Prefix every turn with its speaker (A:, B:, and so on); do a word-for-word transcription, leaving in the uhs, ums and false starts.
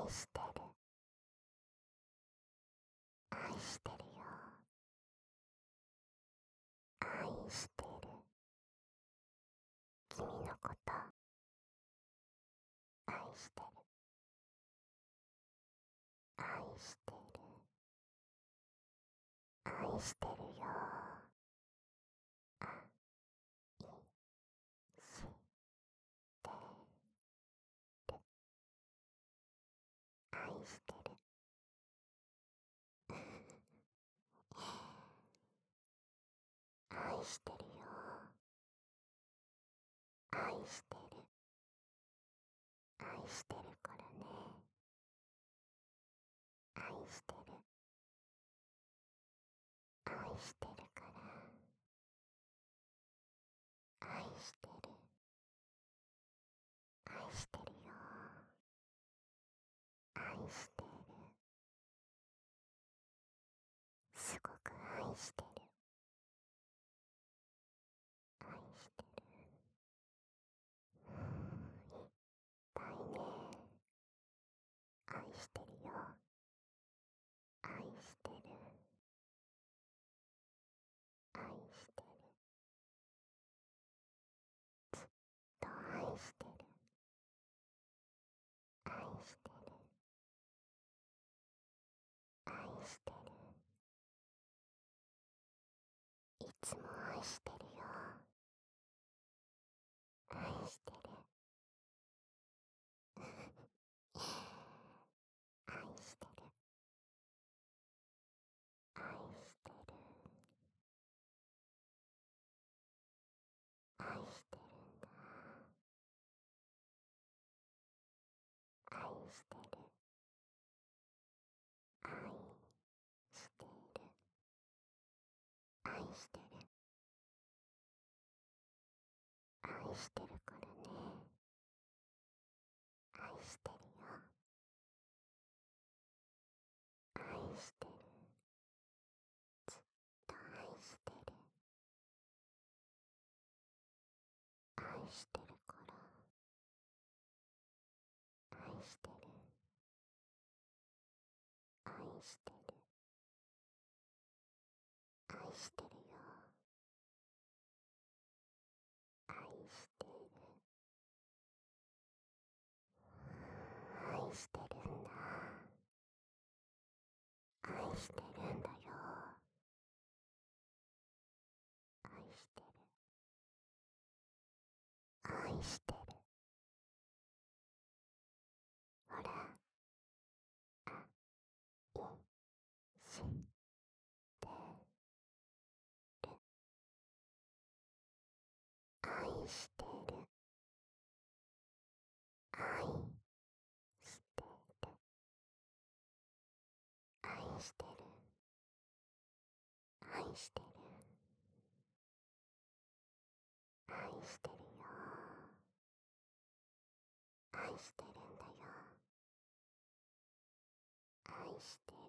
A: 愛してる。愛してるよ。愛してる。君のこと、愛してる。愛してる。愛してるよ。愛してる。愛してる。愛してるよ。愛してる。愛してるからね。愛してる。愛してるから。愛してる。愛してるよ。愛してる。すごく愛してる。愛してる。いっぱいね。愛してるよ。愛してる。愛してる。ずっと愛してる。愛してる。愛してる。いつも愛してるよ。愛してる。愛してる。愛してる。愛してるんだ。愛してる。愛してる。愛してる。愛してるからね。愛してるよ。愛してる。ずっと愛してる。愛してるから。愛してる。愛してる。愛してるよ。愛してる。愛してるんだ。愛してるんだよ。愛してる。愛してる。ほら、愛してる。愛してる。愛してる。愛してる。愛してる。愛してるよ。愛してるんだよ。愛してる。